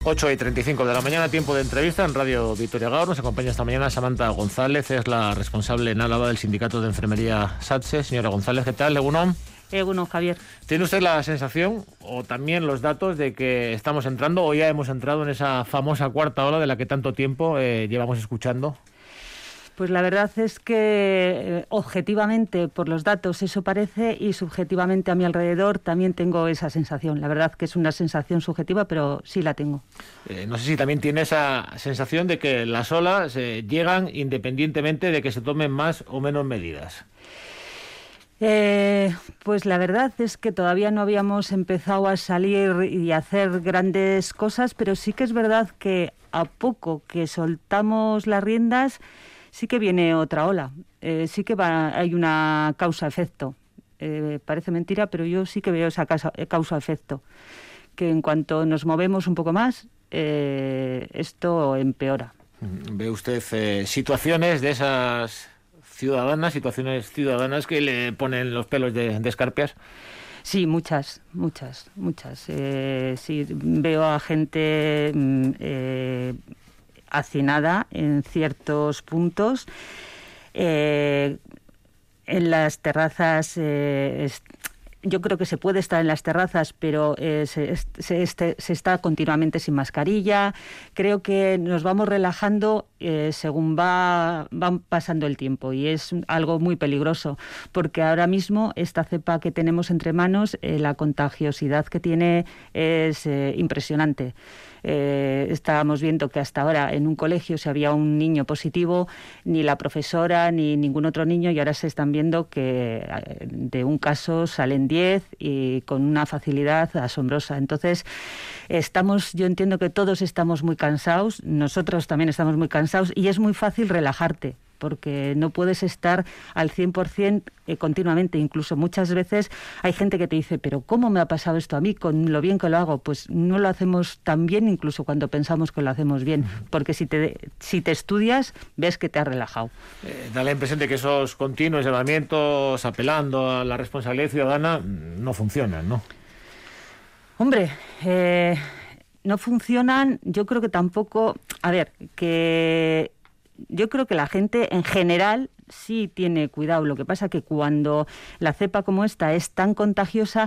8:35 de la mañana, tiempo de entrevista en Radio Vitoria Gaur. Nos acompaña esta mañana Samantha González, es la responsable en Álava del Sindicato de Enfermería SATSE. Señora González, ¿qué tal? Egunon. Egunon, Javier. ¿Tiene usted la sensación o también los datos de que estamos entrando o ya hemos entrado en esa famosa cuarta ola de la que tanto tiempo llevamos escuchando? Pues la verdad es que objetivamente por los datos eso parece, y subjetivamente a mi alrededor también tengo esa sensación. La verdad que es una sensación subjetiva, pero sí la tengo. No sé si también tiene esa sensación de que las olas llegan independientemente de que se tomen más o menos medidas. Pues la verdad es que todavía no habíamos empezado a salir y a hacer grandes cosas, pero sí que es verdad que a poco que soltamos las riendas sí que viene otra ola, sí que hay una causa-efecto. Parece mentira, pero yo sí que veo esa causa-efecto, que en cuanto nos movemos un poco más, esto empeora. ¿Ve usted situaciones de esas situaciones ciudadanas que le ponen los pelos de escarpias? Sí, muchas. Sí, veo a gente hacinada en ciertos puntos. En las terrazas, yo creo que se puede estar en las terrazas, pero se está continuamente sin mascarilla. Creo que nos vamos relajando según va pasando el tiempo, y es algo muy peligroso, porque ahora mismo esta cepa que tenemos entre manos, la contagiosidad que tiene es impresionante. Estábamos viendo que hasta ahora en un colegio, si había un niño positivo, ni la profesora ni ningún otro niño, y ahora se están viendo que de un caso salen 10 y con una facilidad asombrosa. Entonces yo entiendo que todos estamos muy cansados, nosotros también estamos muy cansados, y es muy fácil relajarte, porque no puedes estar al 100% continuamente. Incluso muchas veces hay gente que te dice, pero ¿cómo me ha pasado esto a mí con lo bien que lo hago? Pues no lo hacemos tan bien incluso cuando pensamos que lo hacemos bien, porque si te estudias, ves que te has relajado. Da la impresión de que esos continuos llamamientos apelando a la responsabilidad ciudadana no funcionan, ¿no? Hombre, no funcionan. Yo creo que tampoco... Yo creo que la gente en general sí tiene cuidado. Lo que pasa que cuando la cepa como esta es tan contagiosa,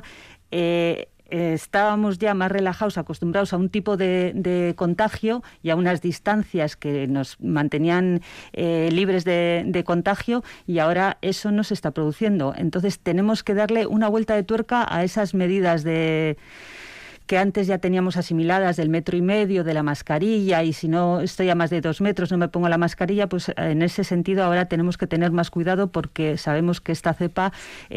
estábamos ya más relajados, acostumbrados a un tipo de contagio y a unas distancias que nos mantenían libres de contagio, y ahora eso no se está produciendo. Entonces tenemos que darle una vuelta de tuerca a esas medidas que antes ya teníamos asimiladas, del 1,5 metros, de la mascarilla, y si no estoy a más de 2 metros no me pongo la mascarilla. Pues en ese sentido ahora tenemos que tener más cuidado, porque sabemos que esta cepa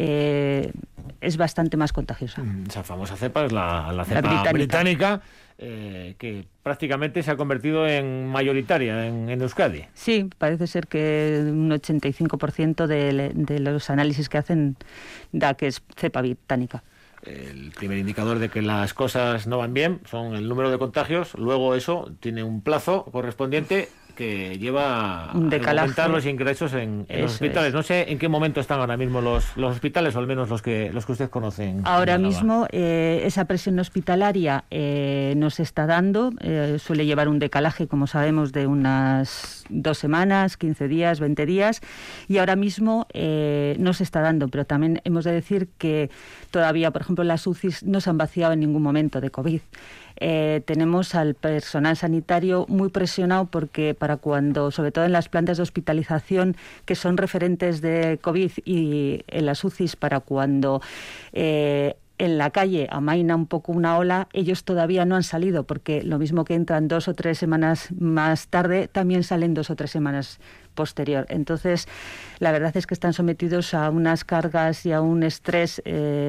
es bastante más contagiosa. Esa famosa cepa es la cepa británica, que prácticamente se ha convertido en mayoritaria en Euskadi. Sí, parece ser que un 85% de los análisis que hacen da que es cepa británica. El primer indicador de que las cosas no van bien son el número de contagios. Luego eso tiene un plazo correspondiente que lleva a aumentar los ingresos en los hospitales. No sé en qué momento están ahora mismo los hospitales, o al menos los que usted conoce. Ahora mismo esa presión hospitalaria nos está dando, suele llevar un decalaje, como sabemos, de unas 2 semanas, 15 días, 20 días, y ahora mismo no se está dando. Pero también hemos de decir que todavía, por ejemplo, las UCIs no se han vaciado en ningún momento de COVID. Tenemos al personal sanitario muy presionado, porque para cuando, sobre todo en las plantas de hospitalización que son referentes de COVID, y en las UCIs, para cuando en la calle amaina un poco una ola, ellos todavía no han salido, porque lo mismo que entran 2 o 3 semanas más tarde, también salen 2 o 3 semanas posterior. Entonces, la verdad es que están sometidos a unas cargas y a un estrés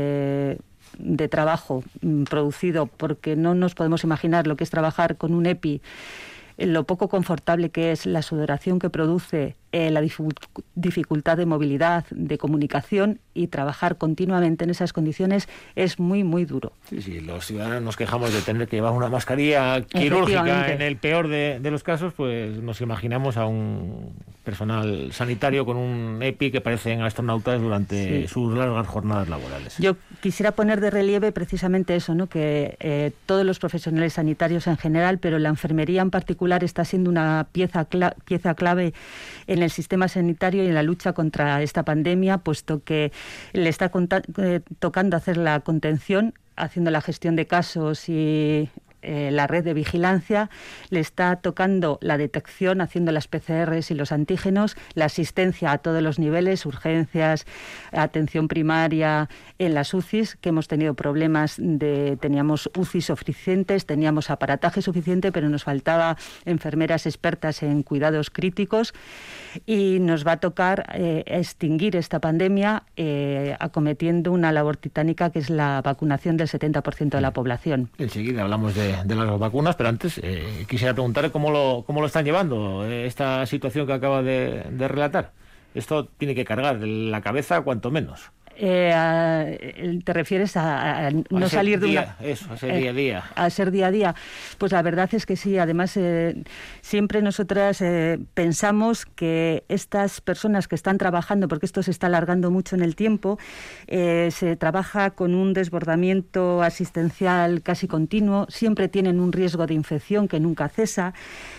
de trabajo producido, porque no nos podemos imaginar lo que es trabajar con un EPI, lo poco confortable que es, la sudoración que produce, la dificultad de movilidad, de comunicación, y trabajar continuamente en esas condiciones es muy, muy duro. Sí, los ciudadanos nos quejamos de tener que llevar una mascarilla quirúrgica en el peor de los casos, pues nos imaginamos a un personal sanitario con un EPI que parecen astronautas durante sus largas jornadas laborales. Yo quisiera poner de relieve precisamente eso, ¿no? Que todos los profesionales sanitarios en general, pero la enfermería en particular, está siendo una pieza clave en el sistema sanitario y en la lucha contra esta pandemia, puesto que le está tocando hacer la contención, haciendo la gestión de casos y la red de vigilancia, le está tocando la detección, haciendo las PCRs y los antígenos, la asistencia a todos los niveles, urgencias, atención primaria, en las UCIs, que hemos tenido problemas teníamos UCIs suficientes, teníamos aparataje suficiente, pero nos faltaba enfermeras expertas en cuidados críticos, y nos va a tocar extinguir esta pandemia acometiendo una labor titánica, que es la vacunación del 70% de la población. Enseguida hablamos de las vacunas, pero antes quisiera preguntarle cómo lo están llevando esta situación que acaba de relatar. Esto tiene que cargar la cabeza cuanto menos. ¿Te refieres a no salir de una... Eso, a ser día a día. A ser día a día. Pues la verdad es que sí. Además, siempre nosotras pensamos que estas personas que están trabajando, porque esto se está alargando mucho en el tiempo, se trabaja con un desbordamiento asistencial casi continuo, siempre tienen un riesgo de infección que nunca cesa,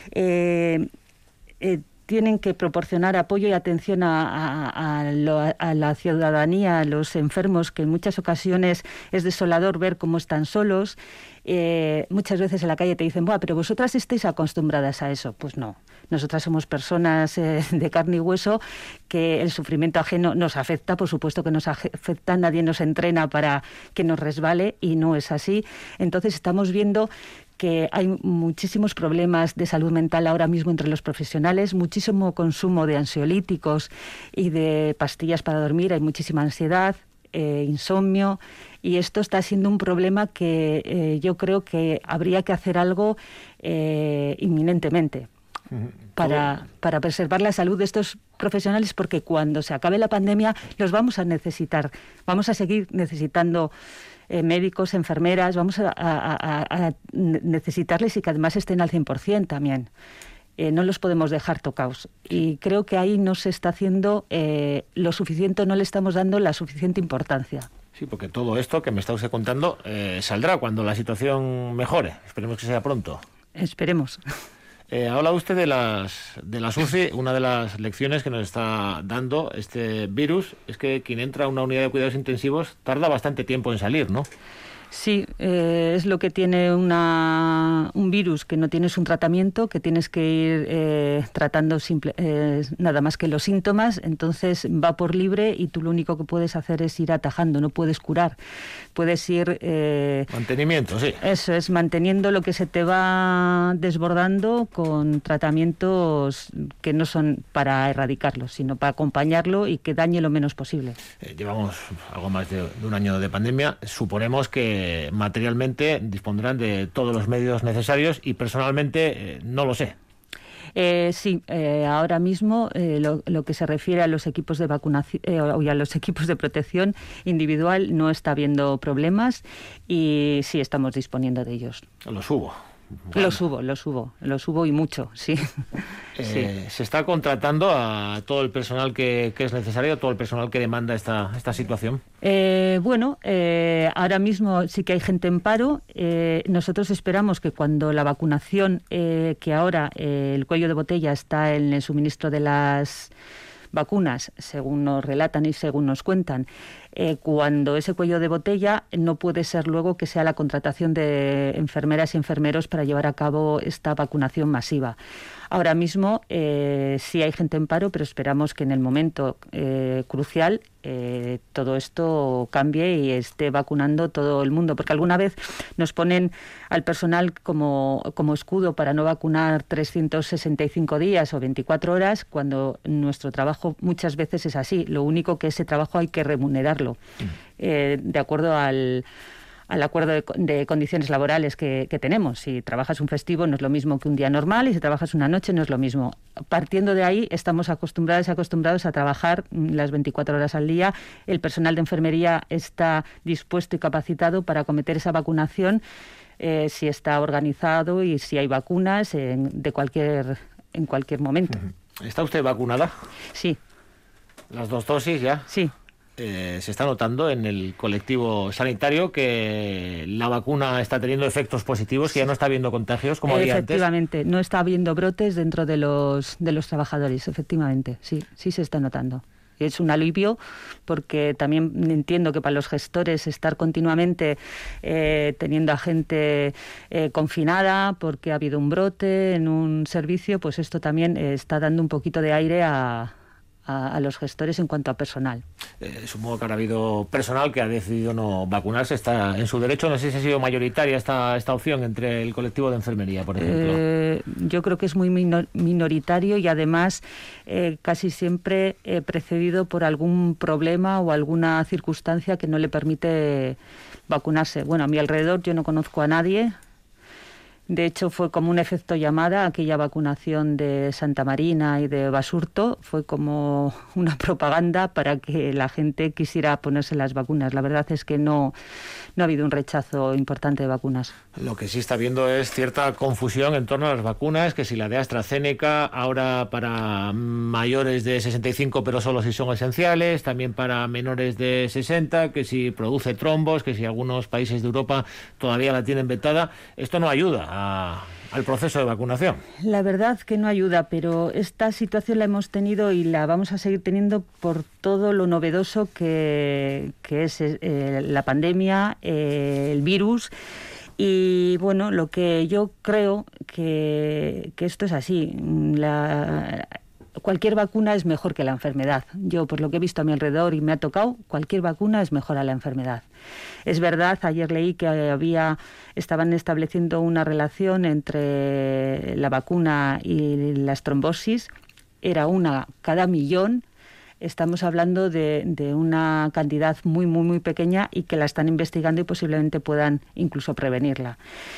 tienen que proporcionar apoyo y atención a la ciudadanía, a los enfermos, que en muchas ocasiones es desolador ver cómo están solos. Muchas veces en la calle te dicen, "Buah, pero vosotras estáis acostumbradas a eso". Pues no, nosotras somos personas de carne y hueso, que el sufrimiento ajeno nos afecta, por supuesto que nos afecta, nadie nos entrena para que nos resbale, y no es así. Entonces estamos viendo que hay muchísimos problemas de salud mental ahora mismo entre los profesionales, muchísimo consumo de ansiolíticos y de pastillas para dormir, hay muchísima ansiedad, insomnio, y esto está siendo un problema que yo creo que habría que hacer algo inminentemente para preservar la salud de estos profesionales, porque cuando se acabe la pandemia los vamos a necesitar, vamos a seguir necesitando médicos, enfermeras, vamos a necesitarles, y que además estén al 100% también. No los podemos dejar tocados. Y creo que ahí no se está haciendo lo suficiente, no le estamos dando la suficiente importancia. Sí, porque todo esto que me está usted contando saldrá cuando la situación mejore. Esperemos que sea pronto. Esperemos. Habla usted de las UCI. Una de las lecciones que nos está dando este virus es que quien entra a una unidad de cuidados intensivos tarda bastante tiempo en salir, ¿no? Sí, es lo que tiene un virus, que no tienes un tratamiento, que tienes que ir tratando nada más que los síntomas, entonces va por libre y tú lo único que puedes hacer es ir atajando, no puedes curar, puedes ir... mantenimiento, sí. Eso es, manteniendo lo que se te va desbordando con tratamientos que no son para erradicarlo, sino para acompañarlo y que dañe lo menos posible. Llevamos algo más de un año de pandemia, suponemos que materialmente dispondrán de todos los medios necesarios, y personalmente no lo sé. Sí, ahora mismo lo que se refiere a los equipos de vacunación y a los equipos de protección individual no está habiendo problemas, y sí estamos disponiendo de ellos. Los hubo. Bueno. Los hubo y mucho, sí. Sí. ¿Se está contratando a todo el personal que es necesario, todo el personal que demanda esta situación? Ahora mismo sí que hay gente en paro. Nosotros esperamos que cuando la vacunación, que ahora el cuello de botella está en el suministro de las vacunas, según nos relatan y según nos cuentan, cuando ese cuello de botella no puede ser luego que sea la contratación de enfermeras y enfermeros para llevar a cabo esta vacunación masiva. Ahora mismo sí hay gente en paro, pero esperamos que en el momento crucial todo esto cambie y esté vacunando todo el mundo, porque alguna vez nos ponen al personal como escudo para no vacunar 365 días o 24 horas, cuando nuestro trabajo muchas veces es así. Lo único que ese trabajo hay que remunerarlo de acuerdo al al acuerdo de condiciones laborales que tenemos. Si trabajas un festivo no es lo mismo que un día normal, y si trabajas una noche no es lo mismo. Partiendo de ahí, estamos acostumbrados a trabajar las 24 horas al día. El personal de enfermería está dispuesto y capacitado para acometer esa vacunación, si está organizado y si hay vacunas en cualquier momento. ¿Está usted vacunada? Sí. ¿Las 2 dosis ya? Sí. Se está notando en el colectivo sanitario que la vacuna está teniendo efectos positivos, que ya no está habiendo contagios como había antes. Efectivamente, no está habiendo brotes dentro de los trabajadores, efectivamente, sí se está notando. Es un alivio, porque también entiendo que para los gestores estar continuamente teniendo a gente confinada porque ha habido un brote en un servicio, pues esto también está dando un poquito de aire a los gestores en cuanto a personal. Supongo que habrá habido personal que ha decidido no vacunarse, está en su derecho. No sé si ha sido mayoritaria esta opción entre el colectivo de enfermería, por ejemplo. Yo creo que es muy minoritario, y además casi siempre precedido por algún problema o alguna circunstancia que no le permite vacunarse. Bueno, a mi alrededor yo no conozco a nadie. De hecho, fue como un efecto llamada, aquella vacunación de Santa Marina y de Basurto, fue como una propaganda para que la gente quisiera ponerse las vacunas. La verdad es que no ha habido un rechazo importante de vacunas. Lo que sí está habiendo es cierta confusión en torno a las vacunas, que si la de AstraZeneca, ahora para mayores de 65, pero solo si son esenciales, también para menores de 60, que si produce trombos, que si algunos países de Europa todavía la tienen vetada. Esto no ayuda al proceso de vacunación. La verdad que no ayuda, pero esta situación la hemos tenido y la vamos a seguir teniendo por todo lo novedoso que es la pandemia, el virus. Y bueno, lo que yo creo que esto es así. Cualquier vacuna es mejor que la enfermedad. Yo, por lo que he visto a mi alrededor y me ha tocado, cualquier vacuna es mejor a la enfermedad. Es verdad, ayer leí que estaban estableciendo una relación entre la vacuna y las trombosis. Era una cada 1.000.000. Estamos hablando de una cantidad muy, muy, muy pequeña, y que la están investigando y posiblemente puedan incluso prevenirla.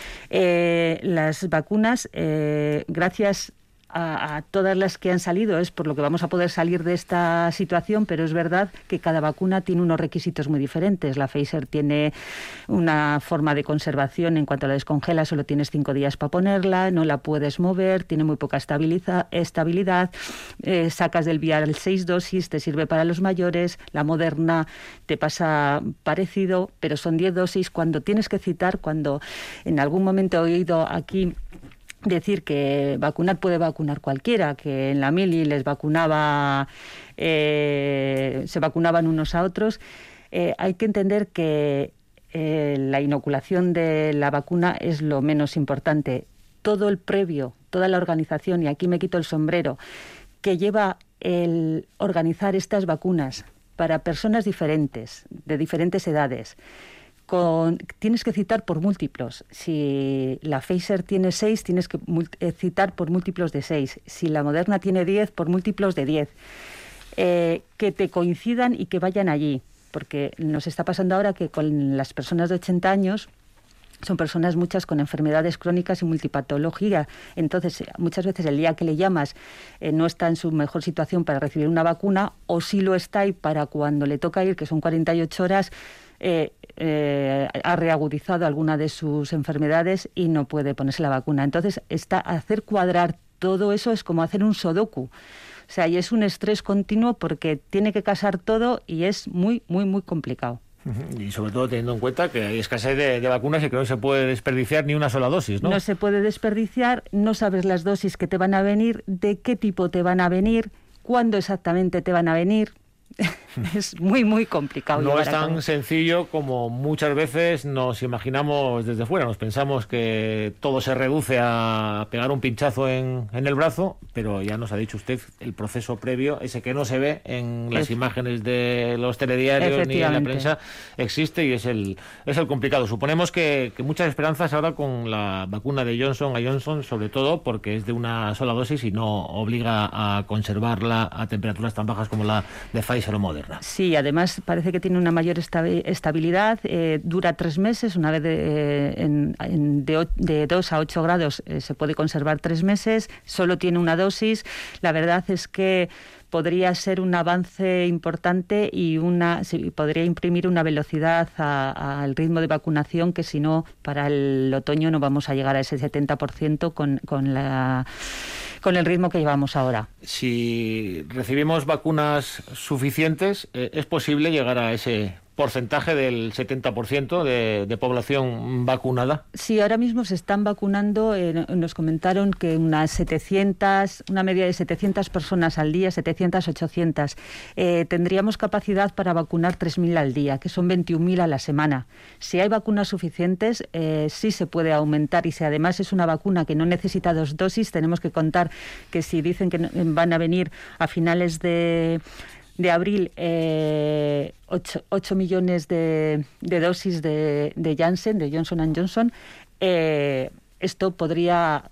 Las vacunas, gracias a todas las que han salido, es por lo que vamos a poder salir de esta situación, pero es verdad que cada vacuna tiene unos requisitos muy diferentes. La Pfizer tiene una forma de conservación: en cuanto la descongelas solo tienes 5 días para ponerla, no la puedes mover, tiene muy poca estabilidad, sacas del vial 6 dosis, te sirve para los mayores. La Moderna te pasa parecido, pero son 10 dosis. Cuando tienes que citar, cuando en algún momento he oído aquí decir que vacunar puede vacunar cualquiera, que en la mili les vacunaba, se vacunaban unos a otros, hay que entender que la inoculación de la vacuna es lo menos importante. Todo el previo, toda la organización, y aquí me quito el sombrero, que lleva el organizar estas vacunas para personas diferentes, de diferentes edades. Tienes que citar por múltiplos. Si la Pfizer tiene 6, tienes que citar por múltiplos de 6. Si la Moderna tiene 10, por múltiplos de 10. Que te coincidan y que vayan allí. Porque nos está pasando ahora que con las personas de 80 años son personas muchas con enfermedades crónicas y multipatología. Entonces, muchas veces el día que le llamas no está en su mejor situación para recibir una vacuna, o sí lo está, y para cuando le toca ir, que son 48 horas, ha reagudizado alguna de sus enfermedades y no puede ponerse la vacuna. Entonces, hacer cuadrar todo eso es como hacer un sudoku. O sea, y es un estrés continuo, porque tiene que casar todo y es muy, muy, muy complicado. Y sobre todo teniendo en cuenta que hay escasez de vacunas y que no se puede desperdiciar ni una sola dosis, ¿no? No se puede desperdiciar, no sabes las dosis que te van a venir, de qué tipo te van a venir, cuándo exactamente te van a venir. Es muy, muy complicado. No es tan sencillo como muchas veces nos imaginamos desde fuera. Nos pensamos que todo se reduce a pegar un pinchazo en el brazo, pero ya nos ha dicho usted el proceso previo, ese que no se ve en las imágenes de los telediarios ni en la prensa, existe, y es el complicado. Suponemos que muchas esperanzas ahora con la vacuna de Johnson & Johnson, sobre todo porque es de una sola dosis y no obliga a conservarla a temperaturas tan bajas como la de Pfizer Pfizer o Moderna. Sí, además parece que tiene una mayor estabilidad, dura 3 meses, una vez de 2 a 8 grados se puede conservar 3 meses, solo tiene una dosis. La verdad es que podría ser un avance importante y podría imprimir una velocidad al ritmo de vacunación que si no, para el otoño no vamos a llegar a ese 70% con el ritmo que llevamos ahora. Si recibimos vacunas suficientes, ¿es posible llegar a ese porcentaje del 70% de población vacunada? Sí, ahora mismo se están vacunando, nos comentaron que una media de 700 personas al día, 700, 800. Tendríamos capacidad para vacunar 3.000 al día, que son 21.000 a la semana. Si hay vacunas suficientes, sí se puede aumentar, y si además es una vacuna que no necesita 2 dosis, tenemos que contar que si dicen que van a venir a finales de abril 8 millones de dosis de Janssen, de Johnson & Johnson, esto podría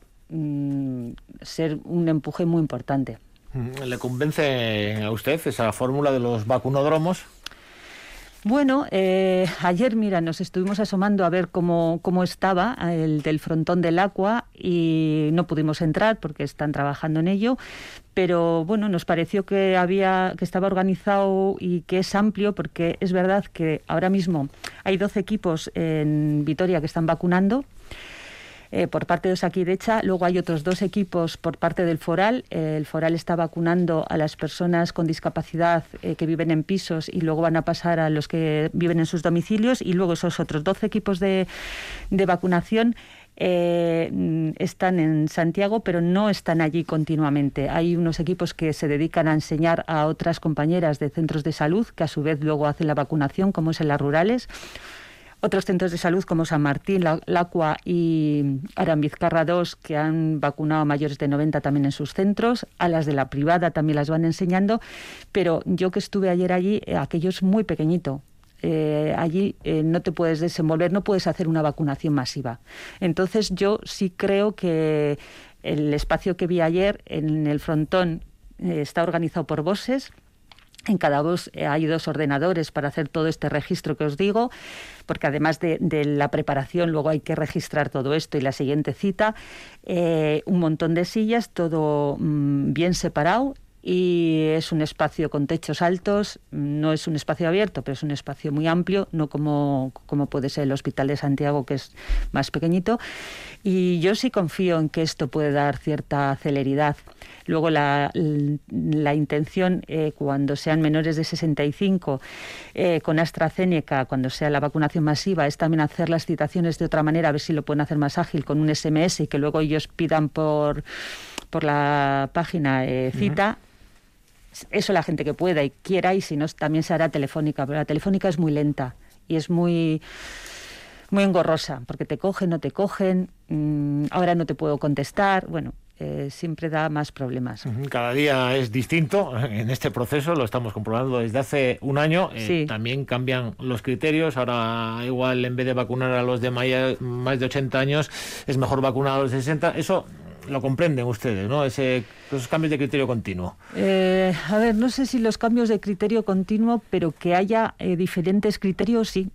ser un empuje muy importante. ¿Le convence a usted esa fórmula de los vacunódromos? Bueno, ayer, mira, nos estuvimos asomando a ver cómo estaba el del frontón del Aqua y no pudimos entrar porque están trabajando en ello, pero bueno, nos pareció que estaba organizado y que es amplio, porque es verdad que ahora mismo hay 12 equipos en Vitoria que están vacunando. Por parte de Osakidetza, luego hay otros 2 equipos por parte del Foral. El Foral está vacunando a las personas con discapacidad que viven en pisos y luego van a pasar a los que viven en sus domicilios, y luego esos otros 12 equipos de vacunación están en Santiago, pero no están allí continuamente. Hay unos equipos que se dedican a enseñar a otras compañeras de centros de salud, que a su vez luego hacen la vacunación, como es en las rurales. Otros centros de salud como San Martín, Lacua y Arambizcarra 2, que han vacunado a mayores de 90 también en sus centros. A las de la privada también las van enseñando, pero yo que estuve ayer allí, aquello es muy pequeñito. Allí no te puedes desenvolver, no puedes hacer una vacunación masiva. Entonces yo sí creo que el espacio que vi ayer en el frontón está organizado por bosses. En cada bus hay 2 ordenadores para hacer todo este registro que os digo, porque además de la preparación luego hay que registrar todo esto y la siguiente cita. Un montón de sillas, todo bien separado, y es un espacio con techos altos. No es un espacio abierto, pero es un espacio muy amplio, no como puede ser el Hospital de Santiago, que es más pequeñito. Y yo sí confío en que esto puede dar cierta celeridad. Luego la intención, cuando sean menores de 65, con AstraZeneca, cuando sea la vacunación masiva, es también hacer las citaciones de otra manera, a ver si lo pueden hacer más ágil con un SMS, y que luego ellos pidan por la página cita. Eso la gente que pueda y quiera, y si no también se hará telefónica, pero la telefónica es muy lenta y es muy engorrosa, porque te cogen, no te cogen, ahora no te puedo contestar, bueno, siempre da más problemas. Cada día es distinto en este proceso, lo estamos comprobando desde hace un año. Sí. También cambian los criterios. Ahora igual, en vez de vacunar a los de más de 80 años, es mejor vacunar a los de 60. Eso lo comprenden ustedes, ¿no? Esos cambios de criterio continuo. A ver, no sé si los cambios de criterio continuo, pero que haya diferentes criterios, sí.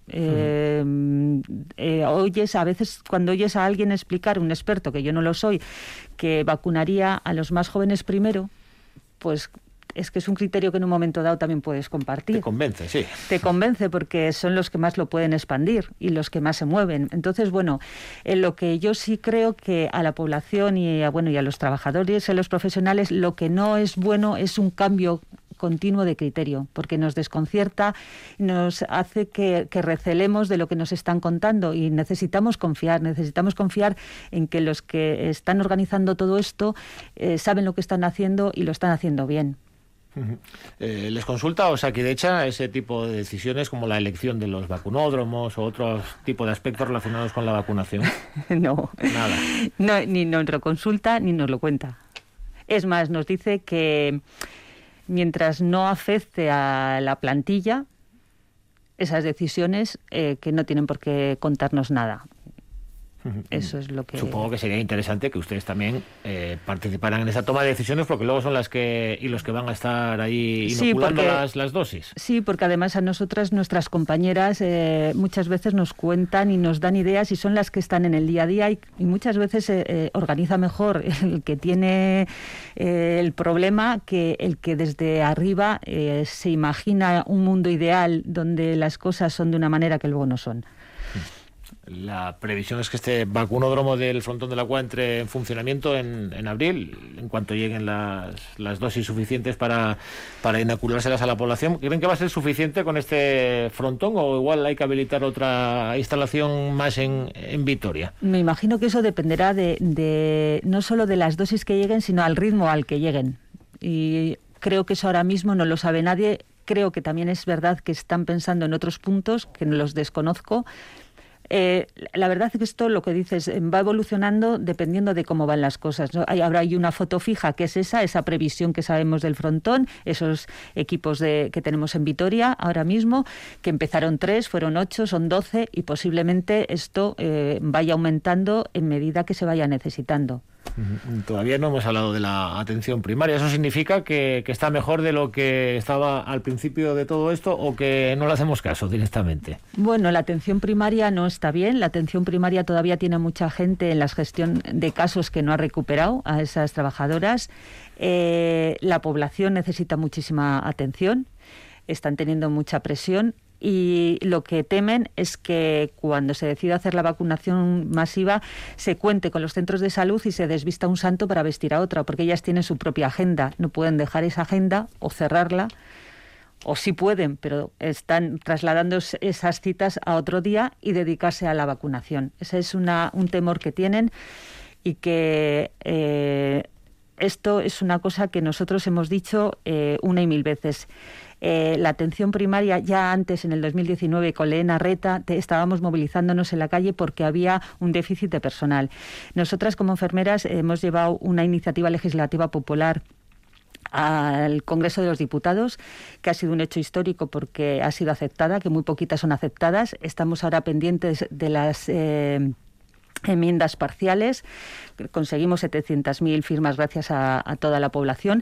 A veces cuando oyes a alguien explicar, un experto, que yo no lo soy, que vacunaría a los más jóvenes primero, pues es que es un criterio que en un momento dado también puedes compartir. Te convence, sí. Te convence porque son los que más lo pueden expandir y los que más se mueven. Entonces, bueno, en lo que yo sí creo que a la población y a los trabajadores, a los profesionales, lo que no es bueno es un cambio continuo de criterio, porque nos desconcierta, nos hace que recelemos de lo que nos están contando, y necesitamos confiar en que los que están organizando todo esto saben lo que están haciendo y lo están haciendo bien. ¿Les consulta Osakidetza ese tipo de decisiones, como la elección de los vacunódromos o otro tipo de aspectos relacionados con la vacunación? No, nada. No, ni nos lo consulta ni nos lo cuenta. Es más, nos dice que mientras no afecte a la plantilla, esas decisiones que no tienen por qué contarnos nada. Eso es lo que... Supongo que sería interesante que ustedes también participaran en esa toma de decisiones, porque luego son los que van a estar ahí inoculando las dosis. Sí, porque además a nosotras, nuestras compañeras, muchas veces nos cuentan y nos dan ideas y son las que están en el día a día y muchas veces organiza mejor el que tiene el problema que el que desde arriba se imagina un mundo ideal donde las cosas son de una manera que luego no son. La previsión es que este vacunódromo del Frontón de la Cua entre en funcionamiento en abril, en cuanto lleguen las dosis suficientes para inoculárselas a la población. ¿Creen que va a ser suficiente con este frontón o igual hay que habilitar otra instalación más en Vitoria? Me imagino que eso dependerá de no solo de las dosis que lleguen, sino al ritmo al que lleguen. Y creo que eso ahora mismo no lo sabe nadie. Creo que también es verdad que están pensando en otros puntos que no los desconozco. La verdad es que esto, lo que dices, va evolucionando dependiendo de cómo van las cosas, ¿no? Ahora hay una foto fija que es esa previsión que sabemos del frontón, esos equipos que tenemos en Vitoria ahora mismo, que empezaron 3, fueron 8, son 12 y posiblemente esto vaya aumentando en medida que se vaya necesitando. Todavía no hemos hablado de la atención primaria. ¿Eso significa que está mejor de lo que estaba al principio de todo esto o que no le hacemos caso directamente? Bueno, la atención primaria no está bien. La atención primaria todavía tiene mucha gente en la gestión de casos que no ha recuperado a esas trabajadoras. La población necesita muchísima atención. Están teniendo mucha presión. Y lo que temen es que cuando se decida hacer la vacunación masiva se cuente con los centros de salud y se desvista un santo para vestir a otra, porque ellas tienen su propia agenda. No pueden dejar esa agenda o cerrarla, o sí pueden, pero están trasladando esas citas a otro día y dedicarse a la vacunación. Ese es un temor que tienen y que... esto es una cosa que nosotros hemos dicho una y mil veces. La atención primaria, ya antes, en el 2019, con Leena Reta, estábamos movilizándonos en la calle porque había un déficit de personal. Nosotras, como enfermeras, hemos llevado una iniciativa legislativa popular al Congreso de los Diputados, que ha sido un hecho histórico porque ha sido aceptada, que muy poquitas son aceptadas. Estamos ahora pendientes de las... enmiendas parciales, conseguimos 700.000 firmas gracias a toda la población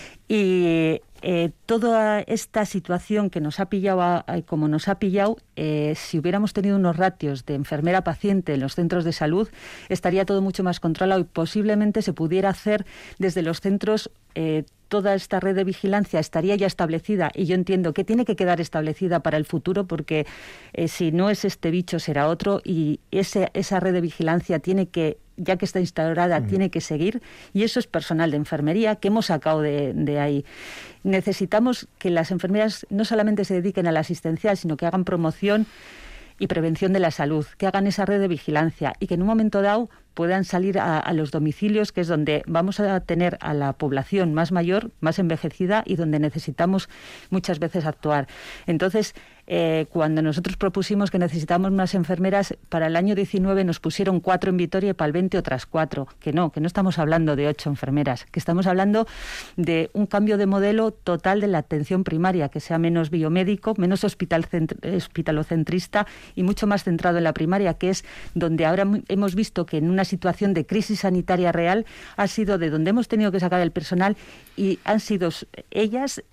y toda esta situación que nos ha pillado como nos ha pillado, si hubiéramos tenido unos ratios de enfermera paciente en los centros de salud, estaría todo mucho más controlado y posiblemente se pudiera hacer desde los centros. Toda esta red de vigilancia estaría ya establecida y yo entiendo que tiene que quedar establecida para el futuro porque si no es este bicho será otro y esa red de vigilancia tiene que, ya que está instaurada, tiene que seguir y eso es personal de enfermería que hemos sacado de ahí. Necesitamos que las enfermeras no solamente se dediquen a la asistencial, sino que hagan promoción y prevención de la salud, que hagan esa red de vigilancia y que en un momento dado puedan salir a los domicilios, que es donde vamos a tener a la población más mayor, más envejecida y donde necesitamos muchas veces actuar. Entonces, cuando nosotros propusimos que necesitamos más enfermeras, para el año 19 nos pusieron 4 en Vitoria y para el 20 otras 4. Que no estamos hablando de 8 enfermeras, que estamos hablando de un cambio de modelo total de la atención primaria, que sea menos biomédico, menos hospitalocentrista y mucho más centrado en la primaria, que es donde ahora hemos visto que en una situación de crisis sanitaria real ha sido de donde hemos tenido que sacar el personal y han sido ellas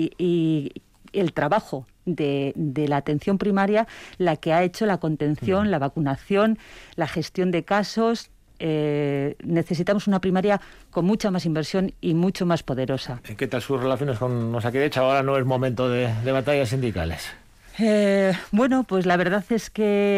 y el trabajo de la atención primaria la que ha hecho la contención, la vacunación, la gestión de casos. Necesitamos una primaria con mucha más inversión y mucho más poderosa. ¿Qué tal sus relaciones con Osakidetza? Ahora no es momento de batallas sindicales. Bueno, pues la verdad es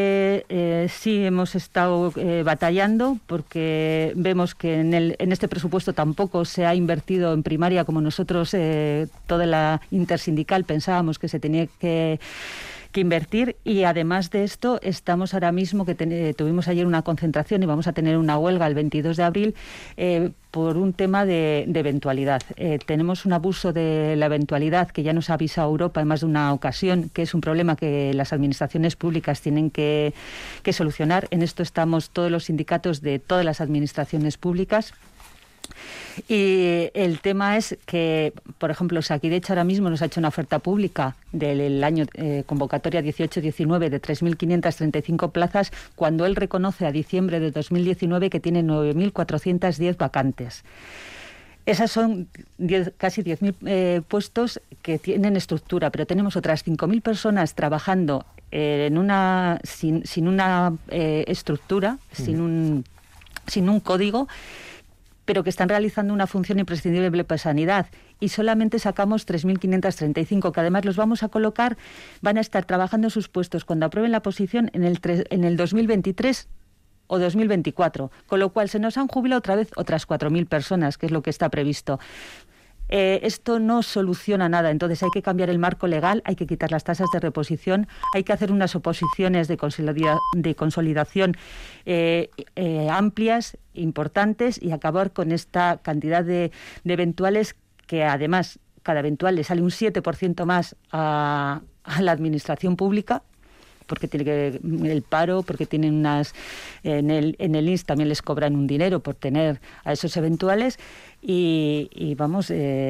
que sí hemos estado batallando porque vemos que en este presupuesto tampoco se ha invertido en primaria como nosotros, toda la intersindical, pensábamos que se tenía que invertir y además de esto estamos ahora mismo que tuvimos ayer una concentración y vamos a tener una huelga el 22 de abril por un tema de eventualidad. Tenemos un abuso de la eventualidad que ya nos ha avisado Europa en más de una ocasión, que es un problema que las administraciones públicas tienen que solucionar. En esto estamos todos los sindicatos de todas las administraciones públicas. Y el tema es que, por ejemplo, Osakidetza ahora mismo nos ha hecho una oferta pública del año convocatoria 18-19 de 3.535 plazas, cuando él reconoce a diciembre de 2019 que tiene 9.410 vacantes. Esas son casi 10.000 puestos que tienen estructura, pero tenemos otras 5.000 personas trabajando sin una estructura, sin un código, pero que están realizando una función imprescindible para sanidad, y solamente sacamos 3.535, que además los vamos a colocar, van a estar trabajando sus puestos cuando aprueben la posición en el 2023 o 2024, con lo cual se nos han jubilado otra vez otras 4.000 personas, que es lo que está previsto. Esto no soluciona nada, entonces hay que cambiar el marco legal, hay que quitar las tasas de reposición, hay que hacer unas oposiciones de consolidación amplias, importantes, y acabar con esta cantidad de eventuales, que además cada eventual le sale un 7% más a la administración pública, porque tiene que el paro, porque tienen en el INS también les cobran un dinero por tener a esos eventuales, y vamos,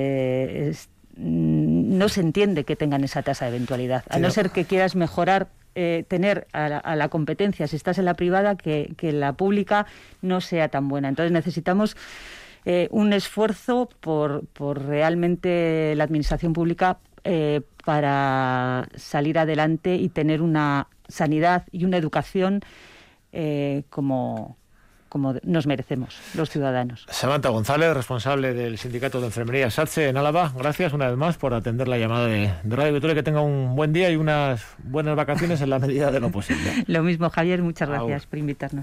no se entiende que tengan esa tasa de eventualidad, a no ser que quieras mejorar, tener a la competencia, si estás en la privada, que la pública no sea tan buena. Entonces necesitamos un esfuerzo por realmente la administración pública para salir adelante y tener una sanidad y una educación como nos merecemos los ciudadanos. Samantha González, responsable del Sindicato de Enfermería SATSE en Álava, gracias una vez más por atender la llamada de Radio Vitoria. Que tenga un buen día y unas buenas vacaciones en la medida de lo posible. Lo mismo, Javier, muchas gracias por invitarnos.